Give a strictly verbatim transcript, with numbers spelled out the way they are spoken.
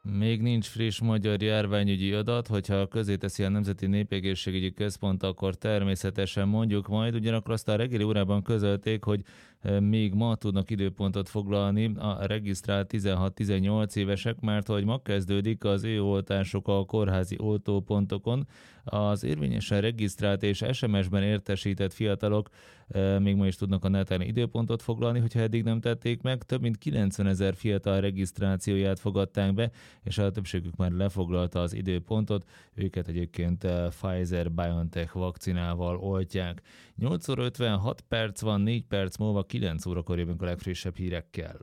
Még nincs friss magyar járványügyi adat, hogyha közé teszi a Nemzeti Népegészségügyi Központ, akkor természetesen mondjuk majd, ugyanakkor azt a reggeli órában közölték, hogy e, még ma tudnak időpontot foglalni a regisztrált tizenhat-tizennyolc évesek, mert hogy ma kezdődik az ő oltások a kórházi oltópontokon. Az érvényesen regisztrált és es em es-ben értesített fiatalok e, még ma is tudnak a neten időpontot foglalni, hogyha eddig nem tették meg. Több mint kilencvenezer fiatal regisztrációját fogadták be, és a többségük már lefoglalta az időpontot, őket egyébként Pfizer-BioNTech vakcinával oltják. nyolc óra ötvenhat perc van, négy perc múlva kilenc órakor jövünk a legfrissebb hírekkel.